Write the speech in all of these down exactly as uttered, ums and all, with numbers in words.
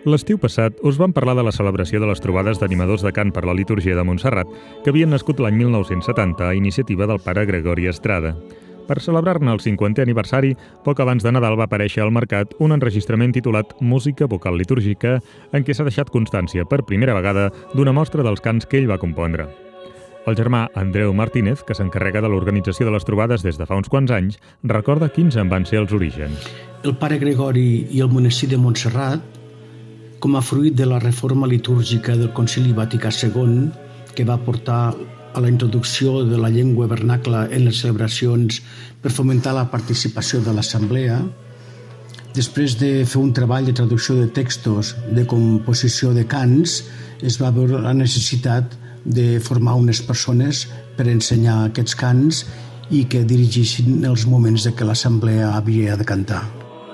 L'estiu passat us vam parlar de la celebració de les trobades d'animadors de cant per la litúrgia de Montserrat, que havien nascut l'any mil nou-cents setanta a iniciativa del pare Gregori Estrada. Per celebrar-ne el cinquantè aniversari, poc abans de Nadal va aparèixer al mercat un enregistrament titulat Música vocal litúrgica, en què s'ha deixat constància per primera vegada d'una mostra dels cants que ell va compondre. El germà Andreu Martínez, que s'encarrega de l'organització de les trobades des de fa uns quants anys, recorda quins en van ser els orígens. El pare Gregori i el monestir de Montserrat, com a fruit de la reforma litúrgica del Concili Vaticà segon, que va portar a la introducció de la llengua vernacla en les celebracions per fomentar la participació de l'assemblea, després de fer un treball de traducció de textos, de composició de cants, es va veure la necessitat de formar unes persones per ensenyar aquests cants i que dirigissin els moments de que l'assemblea havia de cantar.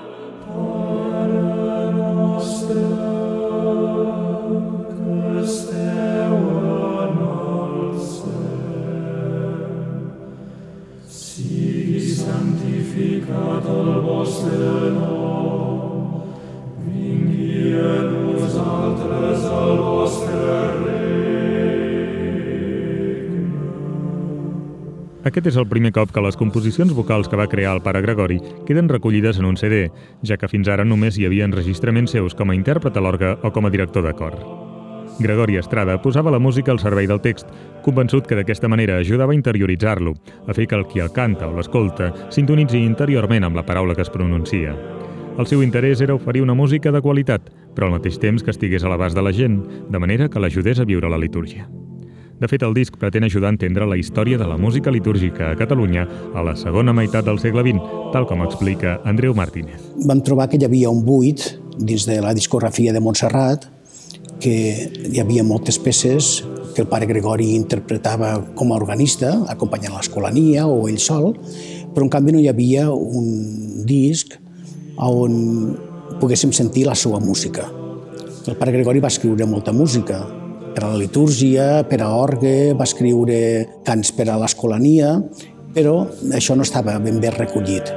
Santificat el vostre nom, vingui en nosaltres el vostre regne. Aquest és el primer cop que les composicions vocals que va crear el pare Gregori queden recollides en un C D, ja que fins ara només hi havia enregistraments seus com a intèrpret a l'orgue o com a director de cor. Gregori Estrada posava la música al servei del text, convençut que d'aquesta manera ajudava a interioritzar-lo, a fer que el qui el canta o l'escolta sintonitzi interiorment amb la paraula que es pronuncia. El seu interès era oferir una música de qualitat, però al mateix temps que estigués a l'abast de la gent, de manera que l'ajudés a viure la litúrgia. De fet, el disc pretén ajudar a entendre la història de la música litúrgica a Catalunya a la segona meitat del segle vint, tal com explica Andreu Martínez. Vam trobar que hi havia un buit dins de la discografia de Montserrat, que hi havia moltes peces que el pare Gregori interpretava com a organista, acompanyant l'escolania o ell sol, però en canvi no hi havia un disc on poguéssim sentir la seva música. El pare Gregori va escriure molta música per a la litúrgia, per a orgue, va escriure cants per a l'escolania, però això no estava ben bé recollit.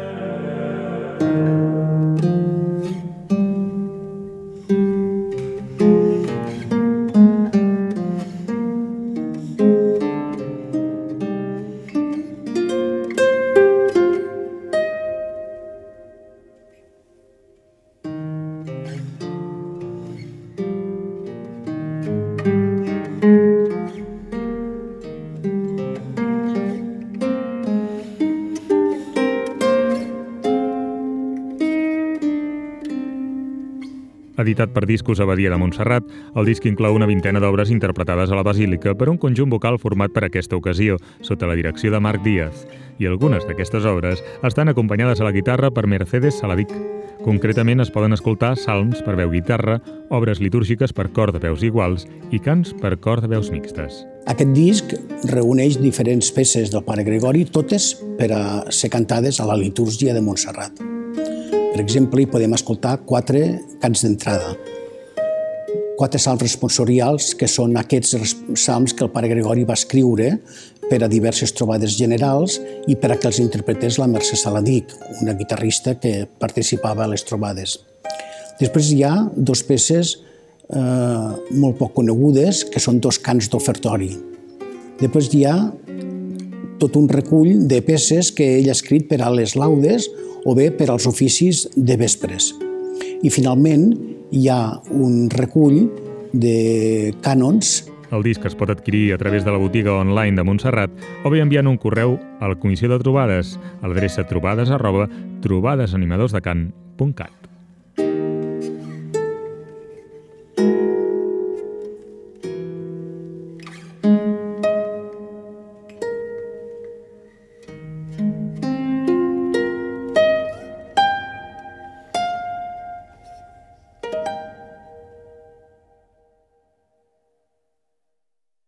Editat per Discos Abadia de Montserrat, el disc inclou una vintena d'obres interpretades a la Basílica per un conjunt vocal format per aquesta ocasió, sota la direcció de Marc Díaz, i algunes d'aquestes obres estan acompanyades a la guitarra per Mercedes Saladic. Concretament es poden escoltar salms per veu guitarra, obres litúrgiques per cor de veus iguals i cants per cor de veus mixtes. Aquest disc reuneix diferents peces del pare Gregori, totes per a ser cantades a la litúrgia de Montserrat. Per exemple, hi podem escoltar quatre cants d'entrada, quatre salms responsorials, que són aquests salms que el pare Gregori va escriure per a diverses trobades generals i per a que els interpretés la Mercè Saladic, una guitarrista que participava a les trobades. Després hi ha dues peces eh, molt poc conegudes, que són dos cants d'ofertori. Després hi ha tot un recull de peces que ell ha escrit per a les laudes o bé per als oficis de vespres. I finalment hi ha un recull de cànons. El disc es pot adquirir a través de la botiga online de Montserrat o bé enviant un correu a la Comissió de Trobades a l'adreça trobades arroba trobadesanimadorsdecant punt cat.